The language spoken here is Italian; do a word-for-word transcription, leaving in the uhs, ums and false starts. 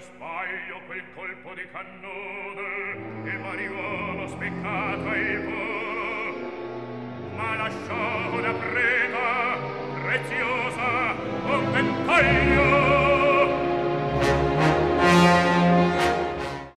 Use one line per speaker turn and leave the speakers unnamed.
sbaglio quel colpo di cannone e mariuomo spiccato il volo, ma lasciò una preda preziosa, un ventaglio